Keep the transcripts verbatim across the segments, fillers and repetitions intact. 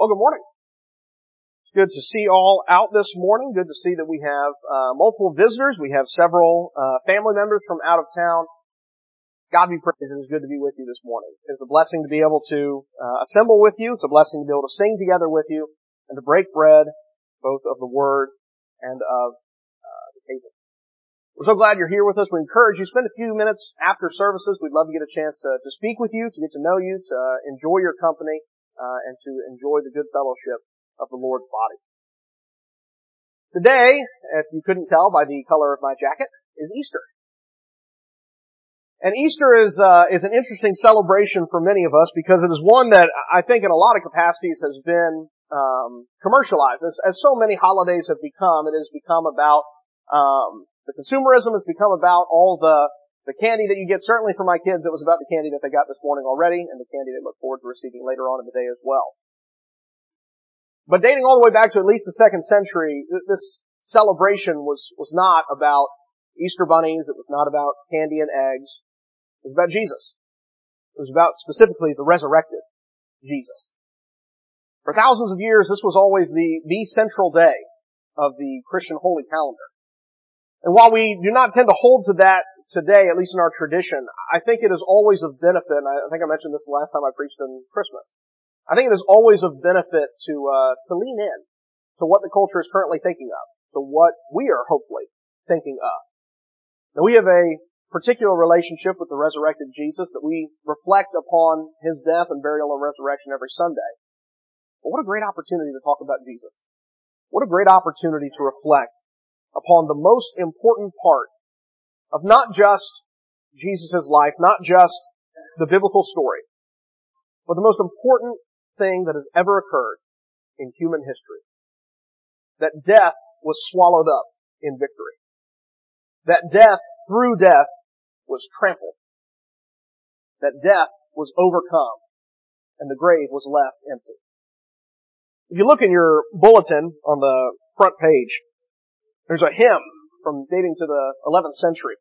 Well, good morning. It's good to see you all out this morning. Good to see that we have uh, multiple visitors. We have several uh, family members from out of town. God be praised. It is good to be with you this morning. It's a blessing to be able to uh, assemble with you. It's a blessing to be able to sing together with you and to break bread, both of the Word and of uh, the table. We're so glad you're here with us. We encourage you, spend a few minutes after services. We'd love to get a chance to, to speak with you, to get to know you, to uh, enjoy your company, uh, and to enjoy the good fellowship of the Lord's body. Today, if you couldn't tell by the color of my jacket, is Easter. And Easter is uh, is an interesting celebration for many of us because it is one that I think in a lot of capacities has been um, commercialized. As, as so many holidays have become, it has become about um, the consumerism has become about all the the candy that you get. Certainly for my kids, it was about the candy that they got this morning already and the candy they look forward to receiving later on in the day as well. But dating all the way back to at least the second century, this celebration was was not about Easter bunnies. It was not about candy and eggs. It was about Jesus. It was about specifically the resurrected Jesus. For thousands of years, this was always the, the central day of the Christian holy calendar. And while we do not tend to hold to that today, at least in our tradition, I think it is always of benefit, and I think I mentioned this the last time I preached on Christmas. I think it is always of benefit to, uh, to lean in to what the culture is currently thinking of, to what we are hopefully thinking of. Now we have a particular relationship with the resurrected Jesus that we reflect upon His death and burial and resurrection every Sunday. But what a great opportunity to talk about Jesus. What a great opportunity to reflect upon the most important part of not just Jesus' life, not just the biblical story, but the most important thing that has ever occurred in human history. That death was swallowed up in victory. That death, through death, was trampled. That death was overcome, and the grave was left empty. If you look in your bulletin on the front page, there's a hymn from dating to the eleventh century.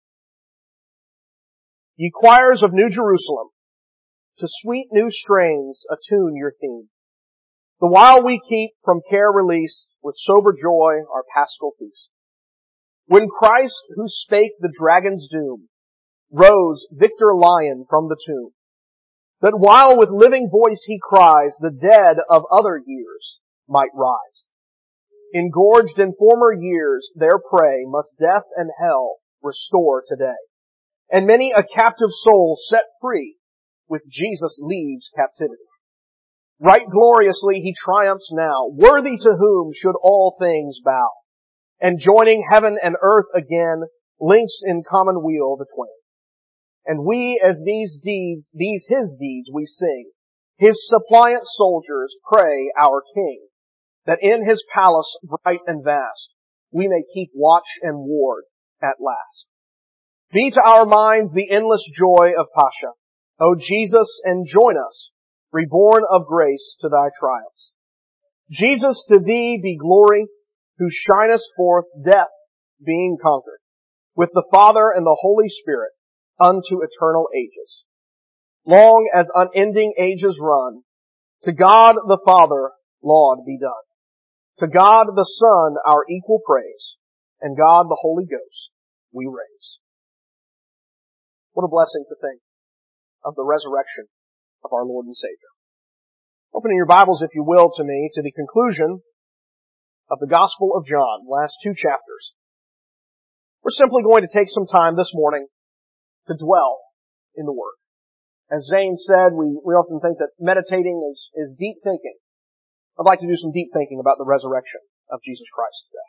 Ye choirs of New Jerusalem, to sweet new strains attune your theme. The while we keep from care release, with sober joy our paschal feast. When Christ, who spake the dragon's doom, rose victor lion from the tomb, that while with living voice he cries, the dead of other years might rise. Engorged in former years, their prey must death and hell restore today. And many a captive soul set free with Jesus leaves captivity. Right gloriously he triumphs now, worthy to whom should all things bow. And joining heaven and earth again, links in common weal the twain. And we as these deeds, these his deeds we sing, his suppliant soldiers pray our King, that in his palace bright and vast, we may keep watch and ward at last. Be to our minds the endless joy of Pascha, O Jesus, and join us, reborn of grace to thy triumphs. Jesus, to thee be glory, who shinest forth death being conquered, with the Father and the Holy Spirit, unto eternal ages. Long as unending ages run, to God the Father laud be done. To God the Son our equal praise, and God the Holy Ghost we raise. What a blessing to think of the resurrection of our Lord and Savior. Opening your Bibles, if you will, to me, to the conclusion of the Gospel of John, the last two chapters. We're simply going to take some time this morning to dwell in the Word. As Zane said, we, we often think that meditating is, is deep thinking. I'd like to do some deep thinking about the resurrection of Jesus Christ today.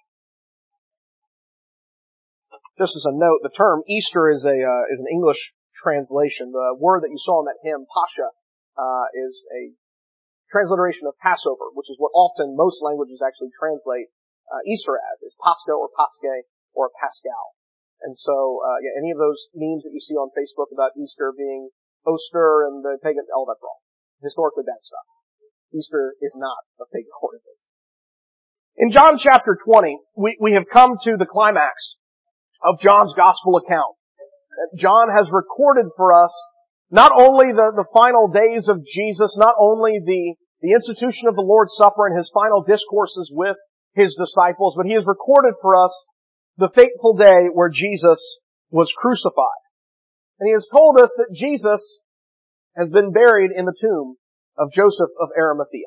Just as a note, the term Easter is a uh, is an English translation. The word that you saw in that hymn, Pascha, uh, is a transliteration of Passover, which is what often most languages actually translate uh, Easter as, is Pascha or Pasche or Pascal. And so, uh, yeah, any of those memes that you see on Facebook about Easter being Oster and the pagan, all that's wrong. Historically bad stuff. Easter is not a pagan holiday. In John chapter twenty, we, we have come to the climax of John's gospel account. John has recorded for us not only the, the final days of Jesus, not only the, the institution of the Lord's Supper and his final discourses with his disciples, but he has recorded for us the fateful day where Jesus was crucified. And he has told us that Jesus has been buried in the tomb of Joseph of Arimathea.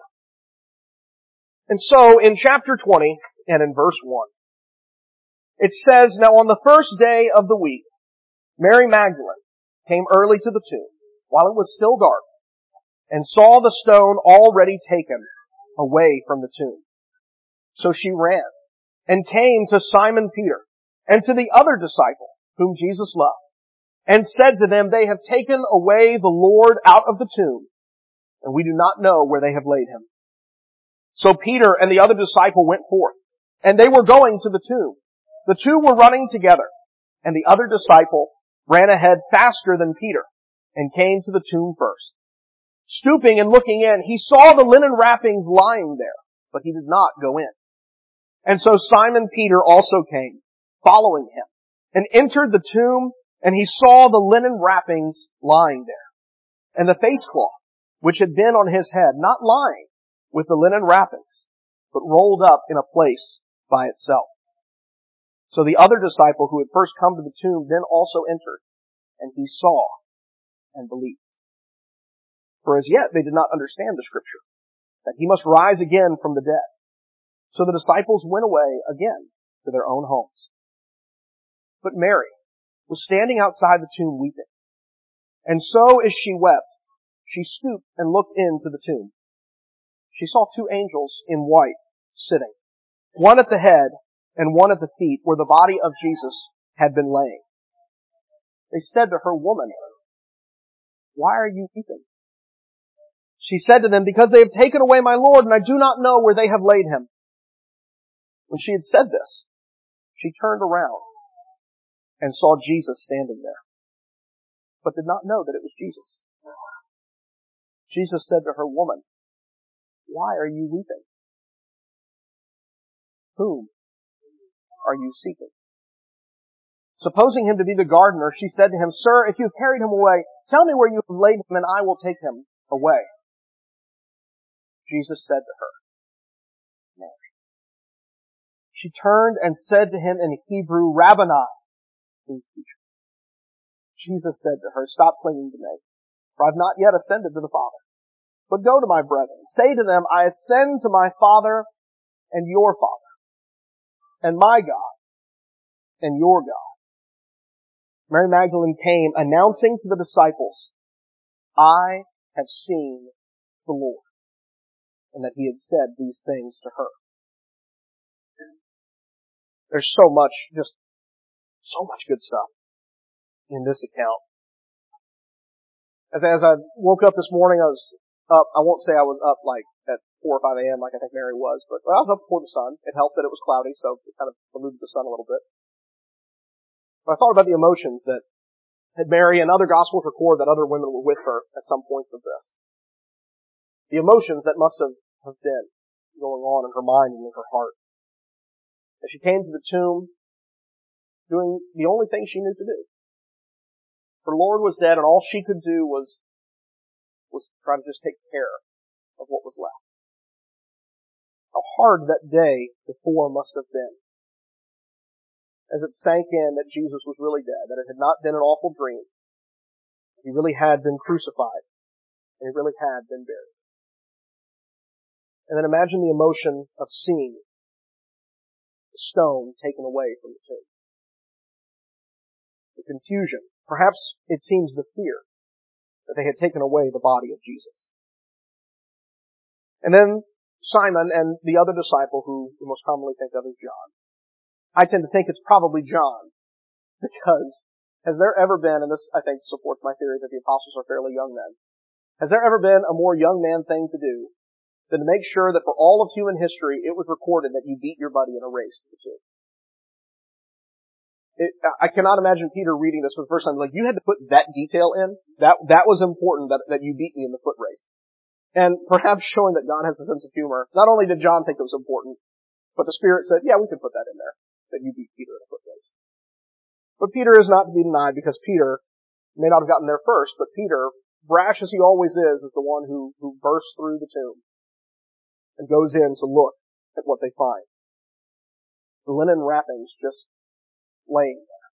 And so, in chapter twenty and in verse one, it says, "Now on the first day of the week, Mary Magdalene came early to the tomb, while it was still dark, and saw the stone already taken away from the tomb. So she ran, and came to Simon Peter, and to the other disciple, whom Jesus loved, and said to them, 'They have taken away the Lord out of the tomb, and we do not know where they have laid him.' So Peter and the other disciple went forth, and they were going to the tomb. The two were running together, and the other disciple ran ahead faster than Peter, and came to the tomb first. Stooping and looking in, he saw the linen wrappings lying there, but he did not go in. And so Simon Peter also came, following him, and entered the tomb, and he saw the linen wrappings lying there, and the face cloth, which had been on his head, not lying with the linen wrappings, but rolled up in a place by itself. So the other disciple who had first come to the tomb then also entered, and he saw and believed. For as yet they did not understand the scripture, that he must rise again from the dead. So the disciples went away again to their own homes. But Mary was standing outside the tomb weeping. And so as she wept, she stooped and looked into the tomb. She saw two angels in white sitting, one at the head and one at the feet where the body of Jesus had been laying. They said to her, 'Woman, why are you weeping?' She said to them, 'Because they have taken away my Lord, and I do not know where they have laid him.' When she had said this, she turned around and saw Jesus standing there, but did not know that it was Jesus. Jesus said to her, 'Woman, why are you weeping? Whom are you seeking?' Supposing him to be the gardener, she said to him, 'Sir, if you have carried him away, tell me where you have laid him, and I will take him away.' Jesus said to her, 'Mary.' She turned and said to him in Hebrew, 'Rabboni,' means teacher. Jesus said to her, 'Stop clinging to me, for I have not yet ascended to the Father. But go to my brethren. Say to them, I ascend to my Father and your Father, and my God and your God.' Mary Magdalene came, announcing to the disciples, 'I have seen the Lord,' and that he had said these things to her. There's so much, just so much good stuff in this account. As, as I woke up this morning, I was up, I won't say I was up like at four or five a.m. like I think Mary was, but well, I was up before the sun. It helped that it was cloudy, so it kind of eluded the sun a little bit. But I thought about the emotions that had Mary and other Gospels record that other women were with her at some points of this. The emotions that must have, have been going on in her mind and in her heart. As she came to the tomb, doing the only thing she knew to do. Her Lord was dead, and all she could do was, was try to just take care of what was left. How hard that day before must have been. As it sank in that Jesus was really dead, that it had not been an awful dream. He really had been crucified, and he really had been buried. And then imagine the emotion of seeing the stone taken away from the tomb. The confusion. Perhaps it seems the fear that they had taken away the body of Jesus. And then Simon and the other disciple who we most commonly think of as John. I tend to think it's probably John, because has there ever been, and this I think supports my theory that the apostles are fairly young men, has there ever been a more young man thing to do than to make sure that for all of human history it was recorded that you beat your buddy in a race to the tomb? It, I cannot imagine Peter reading this for the first time. Like, you had to put that detail in. That that was important, that, that you beat me in the foot race. And perhaps showing that God has a sense of humor. Not only did John think it was important, but the Spirit said, yeah, we could put that in there, that you beat Peter in a foot race. But Peter is not to be denied, because Peter may not have gotten there first, but Peter, brash as he always is, is the one who, who burst through the tomb and goes in to look at what they find. The linen wrappings just laying there,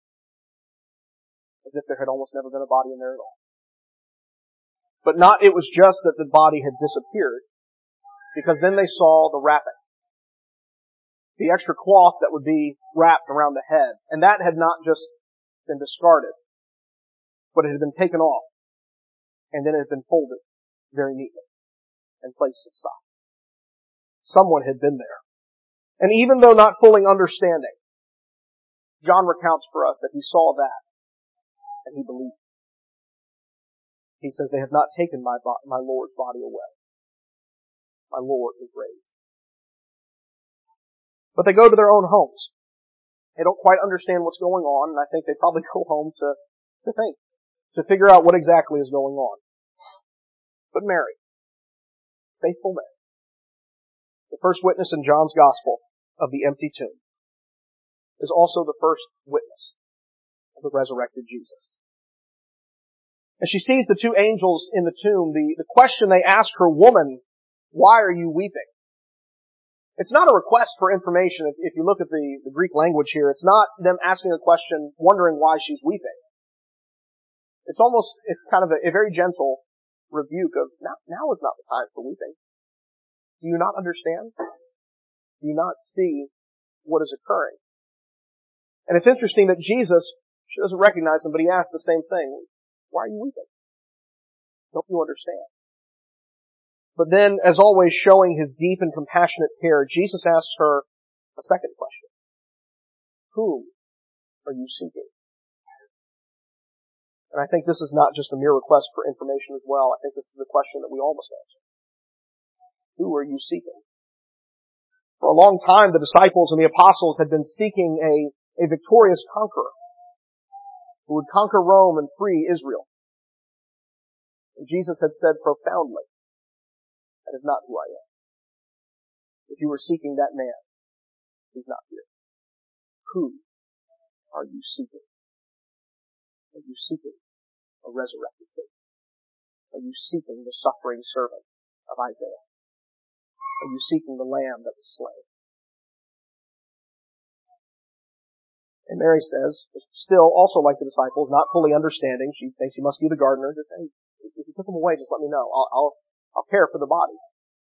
as if there had almost never been a body in there at all. But not, it was just that the body had disappeared, because then they saw the wrapping. The extra cloth that would be wrapped around the head. And that had not just been discarded, but it had been taken off, and then it had been folded very neatly and placed aside. Someone had been there. And even though not fully understanding, John recounts for us that he saw that, and he believed. He says, they have not taken my, bo- my Lord's body away. My Lord is raised. But they go to their own homes. They don't quite understand what's going on, and I think they probably go home to, to think, to figure out what exactly is going on. But Mary, faithful Mary, the first witness in John's Gospel of the empty tomb, is also the first witness of the resurrected Jesus. As she sees the two angels in the tomb, the, the question they ask her, woman, why are you weeping? It's not a request for information. If, if you look at the, the Greek language here, it's not them asking a question, wondering why she's weeping. It's almost, it's kind of a, a very gentle rebuke of, now, now is not the time for weeping. Do you not understand? Do you not see what is occurring? And it's interesting that Jesus, she doesn't recognize him, but he asks the same thing. Why are you weeping? Don't you understand? But then, as always, showing his deep and compassionate care, Jesus asks her a second question. Whom are you seeking? And I think this is not just a mere request for information as well. I think this is the question that we all must answer. Who are you seeking? For a long time, the disciples and the apostles had been seeking a, a victorious conqueror who would conquer Rome and free Israel. And Jesus had said profoundly, that is not who I am. If you were seeking that man, he's not here. Who are you seeking? Are you seeking a resurrected Savior? Are you seeking the suffering servant of Isaiah? Are you seeking the Lamb that was slain? And Mary says, still also like the disciples, not fully understanding, she thinks he must be the gardener, just say, hey, if you took him away, just let me know. I'll, I'll, I'll care for the body.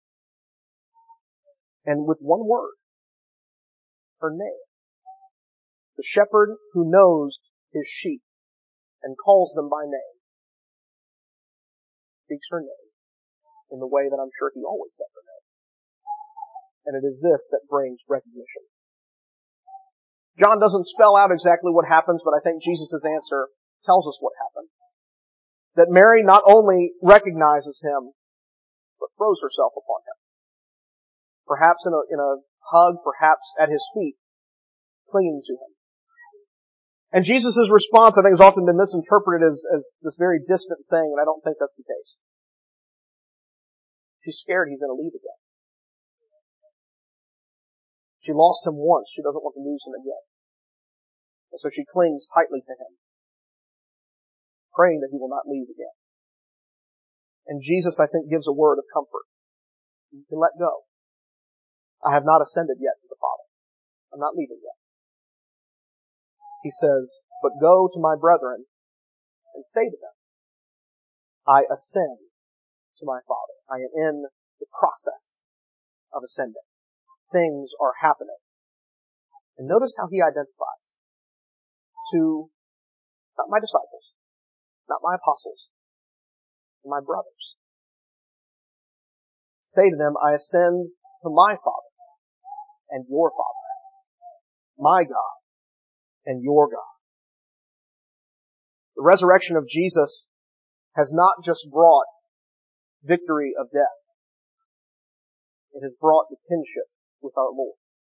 And with one word, her name. The shepherd who knows his sheep and calls them by name speaks her name in the way that I'm sure he always said her name. And it is this that brings recognition. John doesn't spell out exactly what happens, but I think Jesus' answer tells us what happened. That Mary not only recognizes him, but throws herself upon him. Perhaps in a, in a hug, perhaps at his feet, clinging to him. And Jesus' response, I think, has often been misinterpreted as, as this very distant thing, and I don't think that's the case. She's scared he's going to leave again. She lost him once. She doesn't want to lose him again. And so she clings tightly to him, praying that he will not leave again. And Jesus, I think, gives a word of comfort. You can let go. I have not ascended yet to the Father. I'm not leaving yet. He says, but go to my brethren and say to them, I ascend to my Father. I am in the process of ascending. Things are happening. And notice how he identifies to, not my disciples, not my apostles, my brothers. Say to them, I ascend to my Father and your Father, my God and your God. The resurrection of Jesus has not just brought victory of death. It has brought the kinship with our Lord.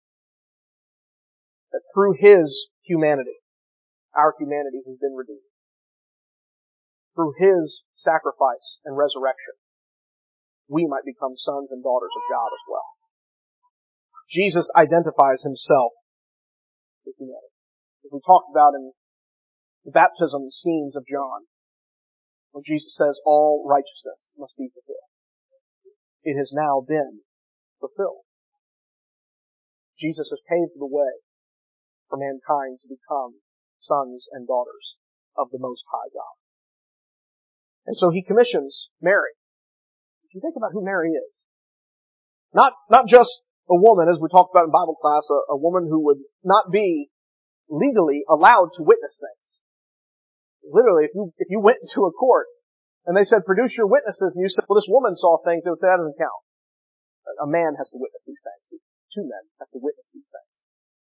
That through His humanity, our humanity has been redeemed. Through His sacrifice and resurrection, we might become sons and daughters of God as well. Jesus identifies Himself with humanity. As we talked about in the baptism scenes of John, when Jesus says all righteousness must be fulfilled. It has now been fulfilled. Jesus has paved the way for mankind to become sons and daughters of the Most High God. And so He commissions Mary. If you think about who Mary is, not, not just a woman, as we talked about in Bible class, a, a woman who would not be legally allowed to witness things. Literally, if you, if you went into a court and they said, produce your witnesses, and you said, well, this woman saw things, they would say, that doesn't count. A man has to witness these things. Two men have to witness these things.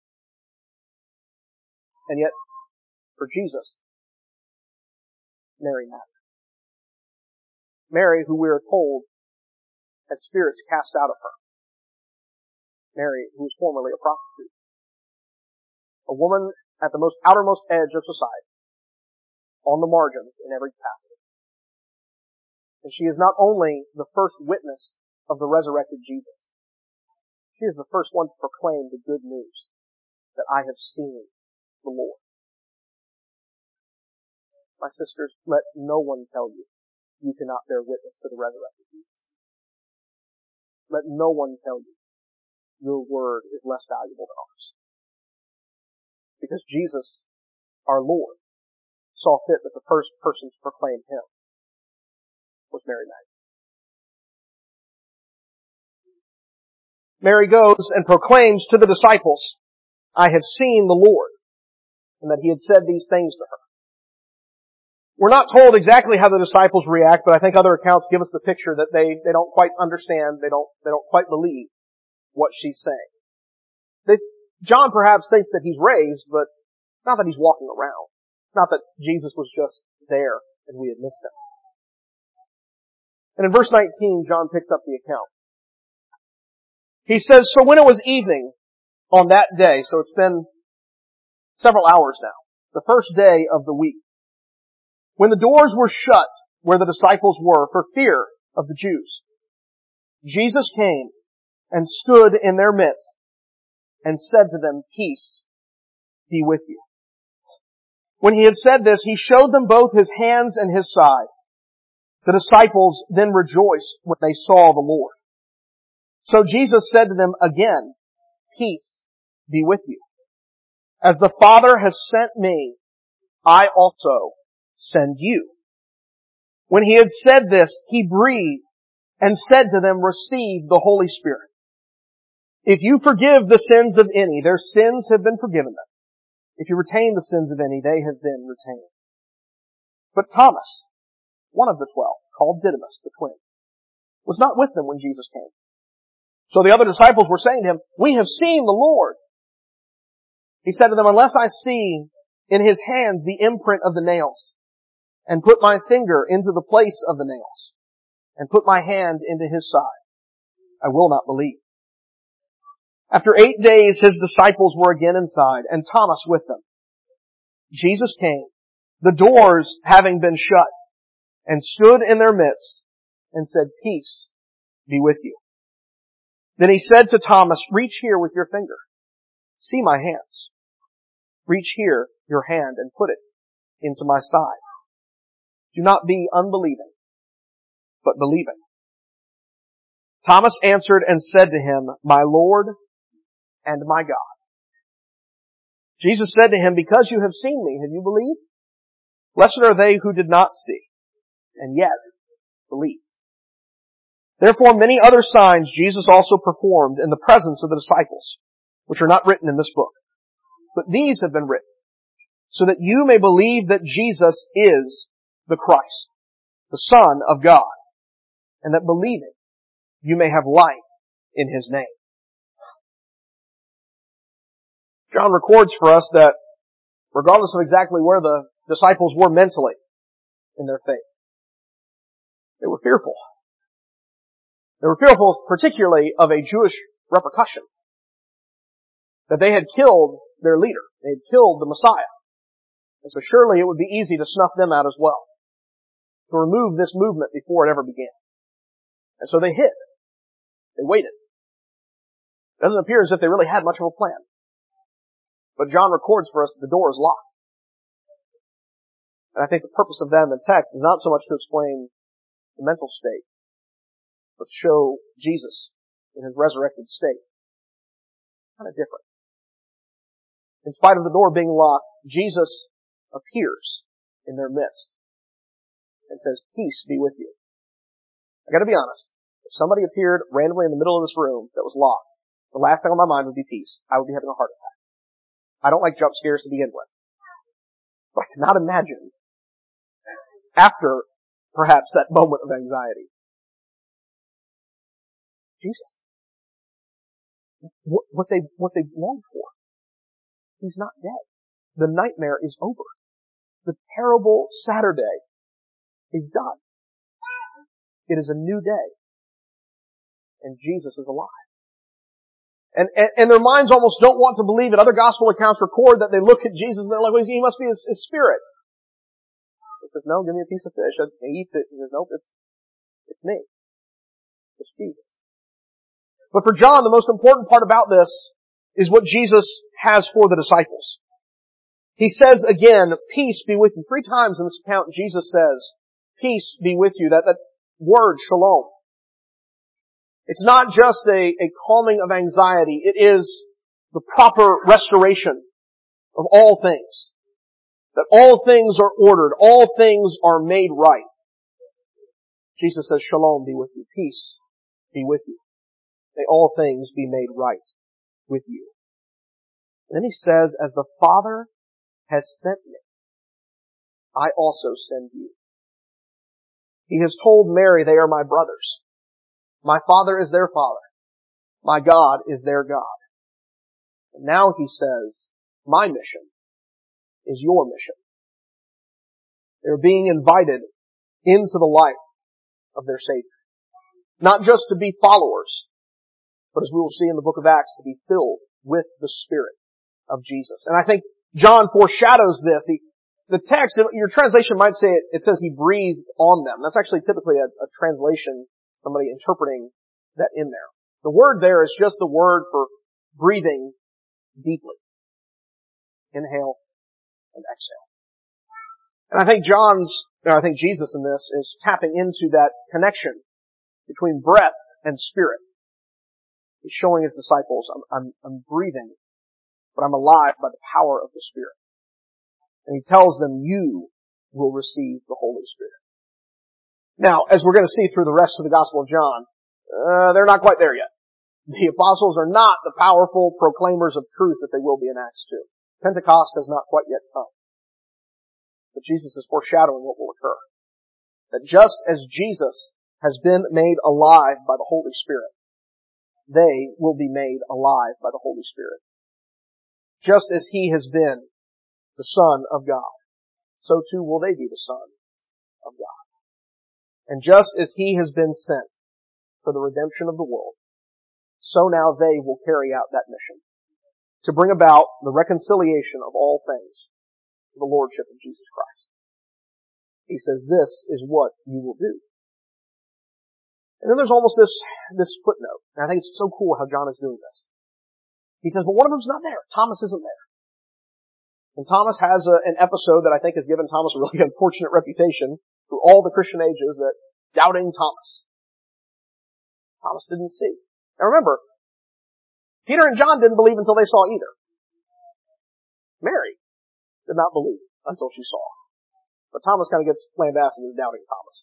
And yet, for Jesus, Mary mattered. Mary, who we are told had spirits cast out of her. Mary, who was formerly a prostitute. A woman at the most outermost edge of society. On the margins in every capacity. And she is not only the first witness of the resurrected Jesus. She is the first one to proclaim the good news that I have seen the Lord. My sisters, let no one tell you you cannot bear witness to the resurrected Jesus. Let no one tell you your word is less valuable than ours. Because Jesus, our Lord, saw fit that the first person to proclaim Him was Mary Magdalene. Mary goes and proclaims to the disciples, I have seen the Lord, and that He had said these things to her. We're not told exactly how the disciples react, but I think other accounts give us the picture that they, they don't quite understand, they don't, they don't quite believe what she's saying. They, John perhaps thinks that He's raised, but not that He's walking around. Not that Jesus was just there and we had missed Him. And in verse nineteen, John picks up the account. He says, so when it was evening on that day, so it's been several hours now, the first day of the week, when the doors were shut where the disciples were for fear of the Jews, Jesus came and stood in their midst and said to them, peace be with you. When He had said this, He showed them both His hands and His side. The disciples then rejoiced when they saw the Lord. So Jesus said to them again, peace be with you. As the Father has sent me, I also send you. When He had said this, He breathed and said to them, receive the Holy Spirit. If you forgive the sins of any, their sins have been forgiven them. If you retain the sins of any, they have been retained. But Thomas, one of the twelve, called Didymus, the twin, was not with them when Jesus came. So the other disciples were saying to Him, we have seen the Lord. He said to them, unless I see in His hands the imprint of the nails, and put my finger into the place of the nails, and put my hand into His side, I will not believe. After eight days His disciples were again inside, and Thomas with them. Jesus came, the doors having been shut, and stood in their midst, and said, peace be with you. Then He said to Thomas, reach here with your finger. See my hands. Reach here your hand and put it into my side. Do not be unbelieving, but believing. Thomas answered and said to Him, my Lord and my God. Jesus said to him, because you have seen me, have you believed? Blessed are they who did not see, and yet believed. Therefore many other signs Jesus also performed in the presence of the disciples, which are not written in this book. But these have been written, so that you may believe that Jesus is the Christ, the Son of God, and that believing you may have life in His name. John records for us that regardless of exactly where the disciples were mentally in their faith, they were fearful. They were fearful particularly of a Jewish repercussion. That they had killed their leader. They had killed the Messiah. And so surely it would be easy to snuff them out as well. To remove this movement before it ever began. And so they hid. They waited. It doesn't appear as if they really had much of a plan. But John records for us that the door is locked. And I think the purpose of that in the text is not so much to explain the mental state, but to show Jesus in his resurrected state. Kind of different. In spite of the door being locked, Jesus appears in their midst and says, "Peace be with you." I gotta be honest. If somebody appeared randomly in the middle of this room that was locked, the last thing on my mind would be peace. I would be having a heart attack. I don't like jump scares to begin with. But I cannot imagine after perhaps that moment of anxiety. Jesus. What, what they, what they longed for. He's not dead. The nightmare is over. The terrible Saturday is done. It is a new day. And Jesus is alive. And, and, and their minds almost don't want to believe it. Other gospel accounts record that they look at Jesus and they're like, well, he must be his, his spirit. He says, no, give me a piece of fish. And he eats it. He says, nope, it's, it's me. It's Jesus. But for John, the most important part about this is what Jesus has for the disciples. He says again, peace be with you. Three times in this account, Jesus says, peace be with you. That, that word, shalom. It's not just a, a calming of anxiety. It is the proper restoration of all things. That all things are ordered. All things are made right. Jesus says, shalom be with you. Peace be with you. May all things be made right with you. And then he says, as the Father has sent me, I also send you. He has told Mary they are my brothers. My Father is their Father. My God is their God. And now he says, my mission is your mission. They're being invited into the life of their Savior. Not just to be followers, but as we will see in the book of Acts, to be filled with the Spirit of Jesus. And I think John foreshadows this. He, the text, your translation might say it, it says he breathed on them. That's actually typically a, a translation, somebody interpreting that in there. The word there is just the word for breathing deeply. Inhale and exhale. And I think John's, or I think Jesus in this is tapping into that connection between breath and spirit. He's showing his disciples, I'm, I'm, I'm breathing, but I'm alive by the power of the Spirit. And he tells them, you will receive the Holy Spirit. Now, as we're going to see through the rest of the Gospel of John, uh, they're not quite there yet. The apostles are not the powerful proclaimers of truth that they will be in Acts two. Pentecost has not quite yet come. But Jesus is foreshadowing what will occur. That just as Jesus has been made alive by the Holy Spirit, they will be made alive by the Holy Spirit. Just as he has been the Son of God, so too will they be the sons of God. And just as he has been sent for the redemption of the world, so now they will carry out that mission to bring about the reconciliation of all things to the Lordship of Jesus Christ. He says, this is what you will do. And then there's almost this, this footnote. And I think it's so cool how John is doing this. He says, but one of them's not there. Thomas isn't there. And Thomas has a, an episode that I think has given Thomas a really unfortunate reputation through all the Christian ages, that doubting Thomas. Thomas didn't see. Now remember, Peter and John didn't believe until they saw either. Mary did not believe until she saw. But Thomas kind of gets lambasted as doubting Thomas.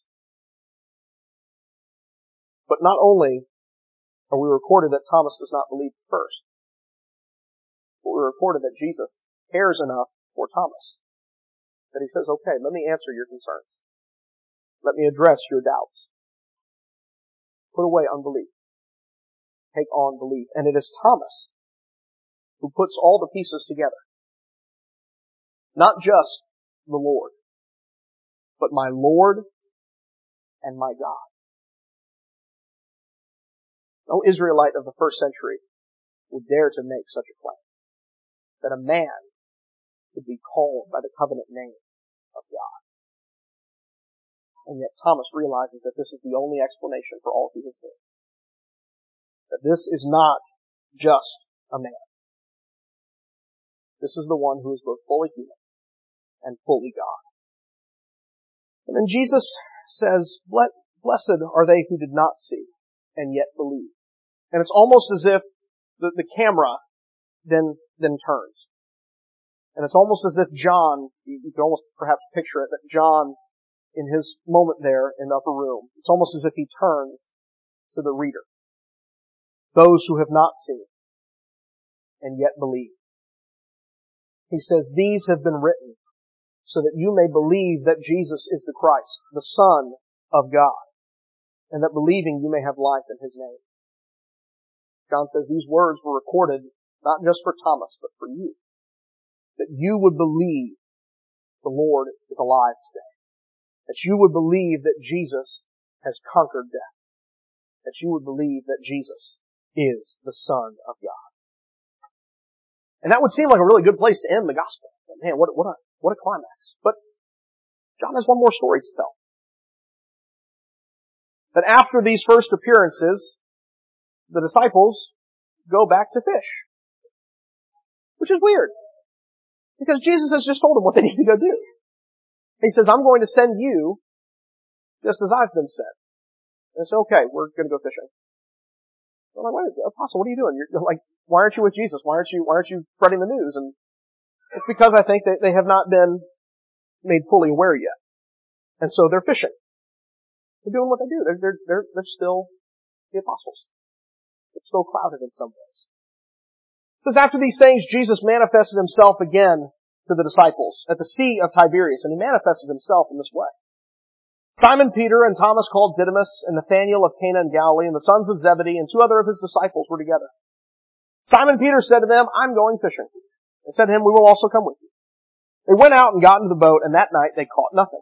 But not only are we recorded that Thomas does not believe first, but we're recorded that Jesus cares enough for Thomas that he says, okay, let me answer your concerns. Let me address your doubts. Put away unbelief. Take on belief. And it is Thomas who puts all the pieces together. Not just the Lord, but my Lord and my God. No Israelite of the first century would dare to make such a claim, that a man would be called by the covenant name of God. And yet Thomas realizes that this is the only explanation for all he has seen. That this is not just a man. This is the one who is both fully human and fully God. And then Jesus says, blessed are they who did not see and yet believe. And it's almost as if the, the camera then, then turns. And it's almost as if John, you, you can almost perhaps picture it, that John, in his moment there in the upper room, it's almost as if he turns to the reader. Those who have not seen and yet believe. He says, these have been written so that you may believe that Jesus is the Christ, the Son of God, and that believing you may have life in His name. John says these words were recorded not just for Thomas, but for you. That you would believe the Lord is alive today. That you would believe that Jesus has conquered death. That you would believe that Jesus is the Son of God. And that would seem like a really good place to end the gospel. Man, what, what a, what a climax. But John has one more story to tell. That after these first appearances, the disciples go back to fish. Which is weird. Because Jesus has just told them what they need to go do. He says, I'm going to send you just as I've been sent. And it's okay, we're going to go fishing. I'm like, wait, Apostle, what are you doing? You're like, why aren't you with Jesus? Why aren't you, why aren't you spreading the news? And it's because I think that they have not been made fully aware yet. And so they're fishing. They're doing what they do. They're, they're, they're, they're still the apostles. They're still clouded in some ways. It says, after these things, Jesus manifested Himself again to the disciples at the Sea of Tiberias, and He manifested Himself in this way. Simon Peter and Thomas called Didymus and Nathanael of Cana in Galilee and the sons of Zebedee and two other of His disciples were together. Simon Peter said to them, I'm going fishing. They said to him, we will also come with you. They went out and got into the boat, and that night they caught nothing.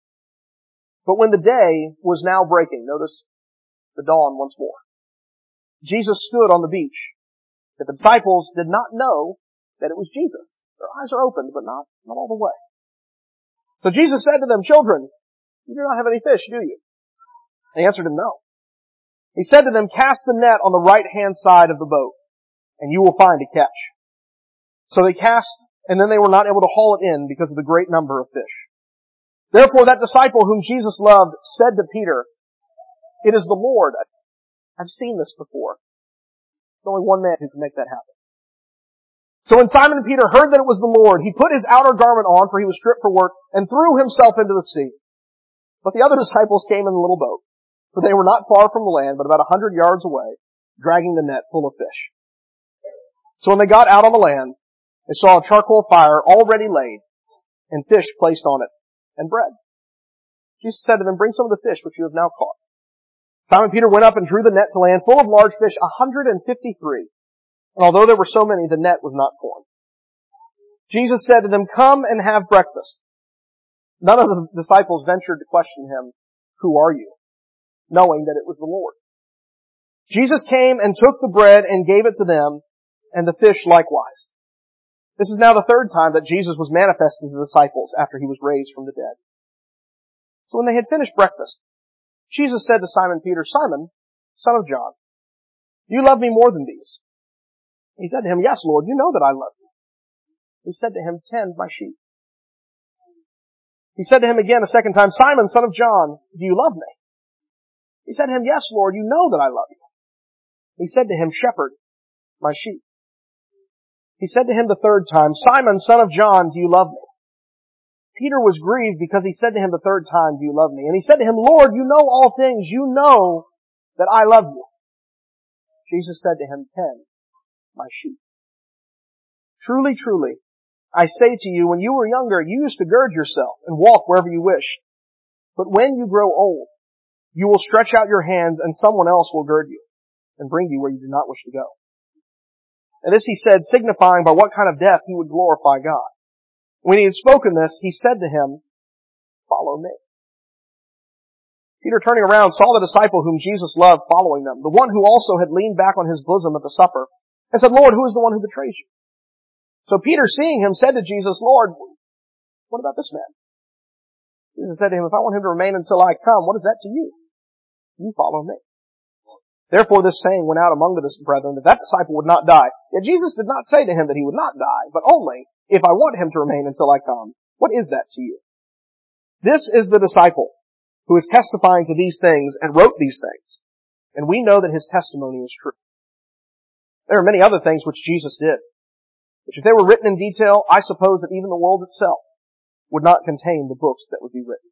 But when the day was now breaking, notice the dawn once more, Jesus stood on the beach. The disciples did not know that it was Jesus. Their eyes are opened, but not, not all the way. So Jesus said to them, children, you do not have any fish, do you? They answered him, no. He said to them, cast the net on the right-hand side of the boat, and you will find a catch. So they cast, and then they were not able to haul it in because of the great number of fish. Therefore that disciple whom Jesus loved said to Peter, it is the Lord. I've seen this before. There's only one man who can make that happen. So when Simon Peter heard that it was the Lord, he put his outer garment on, for he was stripped for work, and threw himself into the sea. But the other disciples came in the little boat, for they were not far from the land, but about a hundred yards away, dragging the net full of fish. So when they got out on the land, they saw a charcoal fire already laid, and fish placed on it, and bread. Jesus said to them, bring some of the fish which you have now caught. Simon Peter went up and drew the net to land full of large fish, a hundred and fifty-three. And although there were so many, the net was not torn. Jesus said to them, come and have breakfast. None of the disciples ventured to question him, who are you? Knowing that it was the Lord. Jesus came and took the bread and gave it to them, and the fish likewise. This is now the third time that Jesus was manifested to the disciples after He was raised from the dead. So when they had finished breakfast, Jesus said to Simon Peter, Simon, son of John, do you love me more than these? He said to him, yes, Lord, you know that I love you. He said to him, tend my sheep. He said to him again a second time, Simon, son of John, do you love me? He said to him, yes, Lord, you know that I love you. He said to him, shepherd my sheep. He said to him the third time, Simon, son of John, do you love me? Peter was grieved because he said to him the third time, do you love me? And he said to him, Lord, you know all things. You know that I love you. Jesus said to him, tend my sheep. Truly, truly, I say to you, when you were younger, you used to gird yourself and walk wherever you wished. But when you grow old, you will stretch out your hands and someone else will gird you and bring you where you do not wish to go. And this he said, signifying by what kind of death he would glorify God. When he had spoken this, he said to him, follow me. Peter, turning around, saw the disciple whom Jesus loved following them, the one who also had leaned back on his bosom at the supper, and said, Lord, who is the one who betrays you? So Peter, seeing him, said to Jesus, Lord, what about this man? Jesus said to him, if I want him to remain until I come, what is that to you? You follow me. Therefore this saying went out among the brethren that that disciple would not die. Yet Jesus did not say to him that he would not die, but only, if I want him to remain until I come, what is that to you? This is the disciple who is testifying to these things and wrote these things. And we know that his testimony is true. There are many other things which Jesus did, which if they were written in detail, I suppose that even the world itself would not contain the books that would be written.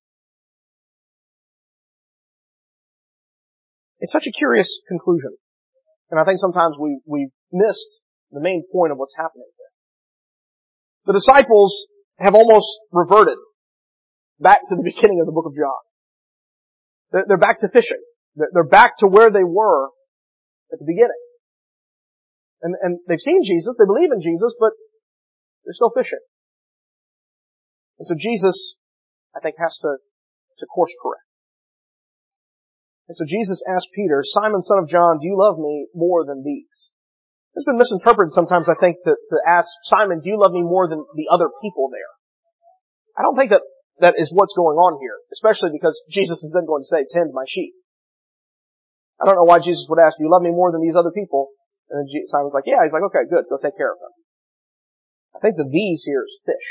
It's such a curious conclusion. And I think sometimes we, we've missed the main point of what's happening there. The disciples have almost reverted back to the beginning of the book of John. They're, they're back to fishing. They're, they're back to where they were at the beginning. And, and they've seen Jesus, they believe in Jesus, but they're still fishing. And so Jesus, I think, has to, to course correct. And so Jesus asked Peter, Simon, son of John, do you love me more than these? It's been misinterpreted sometimes, I think, to, to ask Simon, do you love me more than the other people there? I don't think that that is what's going on here, especially because Jesus is then going to say, tend my sheep. I don't know why Jesus would ask, do you love me more than these other people? And then Simon's like, yeah. He's like, okay, good, go take care of them. I think the these here is fish.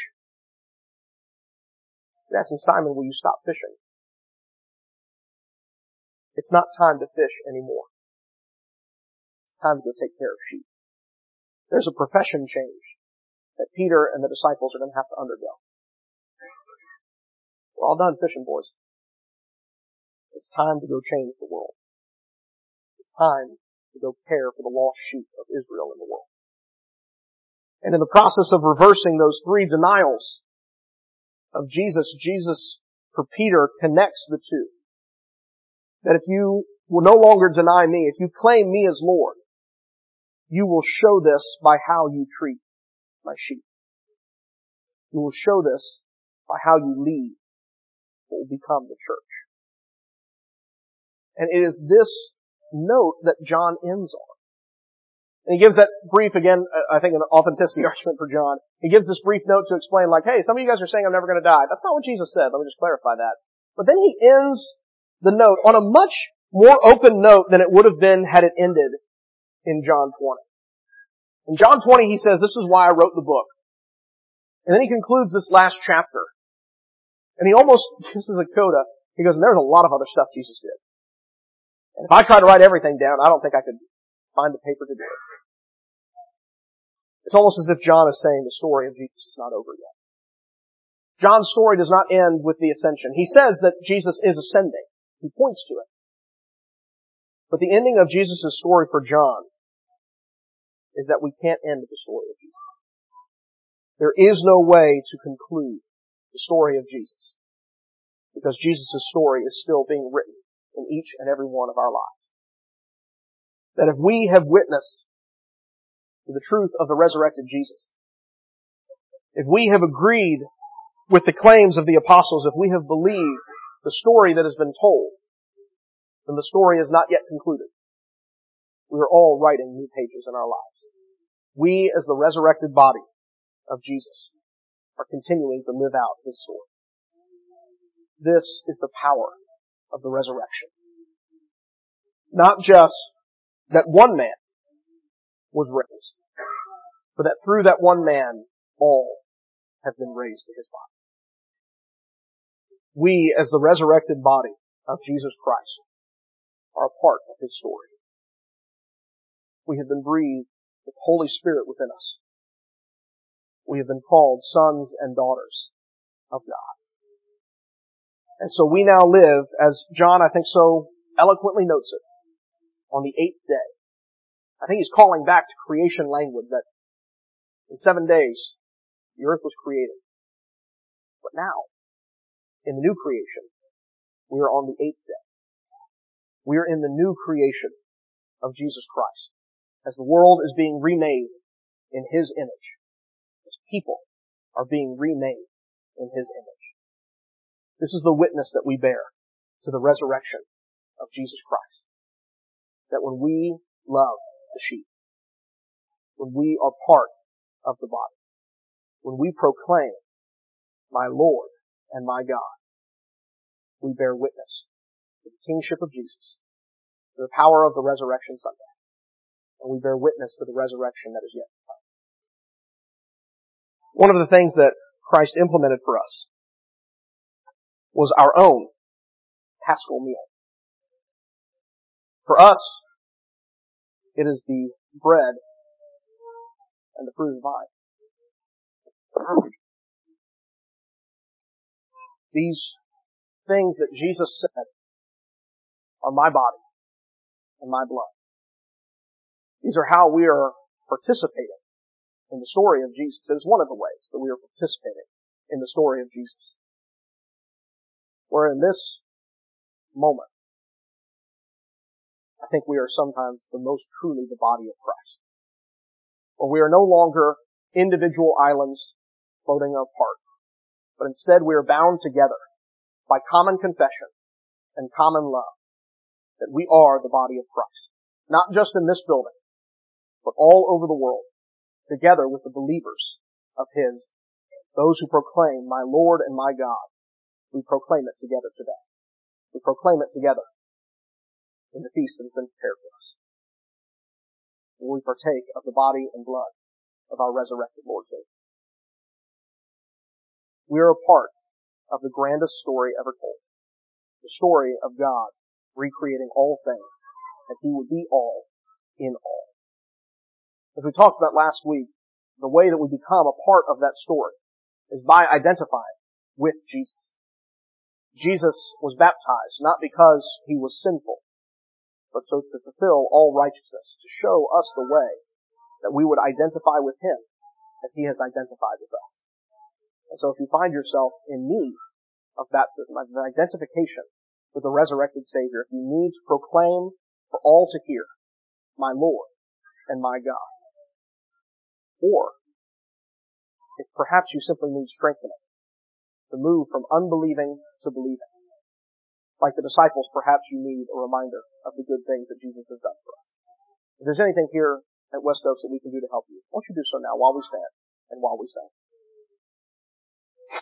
He's asking Simon, will you stop fishing? It's not time to fish anymore. It's time to go take care of sheep. There's a profession change that Peter and the disciples are going to have to undergo. We're all done fishing, boys. It's time to go change the world. It's time to go care for the lost sheep of Israel in the world. And in the process of reversing those three denials of Jesus, Jesus, for Peter, connects the two. That if you will no longer deny me, if you claim me as Lord, you will show this by how you treat my sheep. You will show this by how you lead what will become the church. And it is this note that John ends on. And he gives that brief, again, I think an authenticity argument for John. He gives this brief note to explain, like, hey, some of you guys are saying I'm never going to die. That's not what Jesus said. Let me just clarify that. But then he ends the note on a much more open note than it would have been had it ended in John twenty. In John twenty, he says, this is why I wrote the book. And then he concludes this last chapter. And he almost gives us a coda. He goes, and there's a lot of other stuff Jesus did. And if I tried to write everything down, I don't think I could find the paper to do it. It's almost as if John is saying the story of Jesus is not over yet. John's story does not end with the ascension. He says that Jesus is ascending. He points to it. But the ending of Jesus' story for John is that we can't end the story of Jesus. There is no way to conclude the story of Jesus, because Jesus' story is still being written in each and every one of our lives. That if we have witnessed to the truth of the resurrected Jesus, if we have agreed with the claims of the apostles, if we have believed the story that has been told, then the story is not yet concluded. We are all writing new pages in our lives. We, as the resurrected body of Jesus, are continuing to live out His story. This is the power of the resurrection. Not just that one man was raised, but that through that one man, all have been raised to His body. We, as the resurrected body of Jesus Christ, are a part of His story. We have been breathed with the Holy Spirit within us. We have been called sons and daughters of God. And so we now live, as John, I think, so eloquently notes it, on the eighth day. I think he's calling back to creation language that in seven days the earth was created. But now, in the new creation, we are on the eighth day. We are in the new creation of Jesus Christ, as the world is being remade in His image, as people are being remade in His image. This is the witness that we bear to the resurrection of Jesus Christ. That when we love the sheep, when we are part of the body, when we proclaim, my Lord and my God, we bear witness to the kingship of Jesus, to the power of the resurrection Sunday, and we bear witness to the resurrection that is yet to come. One of the things that Christ implemented for us was our own Paschal meal. For us, it is the bread and the fruit of the vine. These things that Jesus said are my body and my blood. These are how we are participating in the story of Jesus. It is one of the ways that we are participating in the story of Jesus. Where in this moment, I think we are sometimes the most truly the body of Christ. Where we are no longer individual islands floating apart, but instead we are bound together by common confession and common love that we are the body of Christ. Not just in this building, but all over the world, together with the believers of His, those who proclaim my Lord and my God. We proclaim it together today. We proclaim it together in the feast that has been prepared for us. When we partake of the body and blood of our resurrected Lord Savior. We are a part of the grandest story ever told. The story of God recreating all things, that He would be all in all. As we talked about last week, the way that we become a part of that story is by identifying with Jesus. Jesus was baptized not because He was sinful, but so to fulfill all righteousness, to show us the way that we would identify with Him as He has identified with us. And so if you find yourself in need of baptism, of identification with the resurrected Savior, if you need to proclaim for all to hear, my Lord and my God, or if perhaps you simply need strengthening to move from unbelieving to believing, like the disciples, perhaps you need a reminder of the good things that Jesus has done for us. If there's anything here at West Oaks that we can do to help you, why don't you do so now while we stand and while we sing.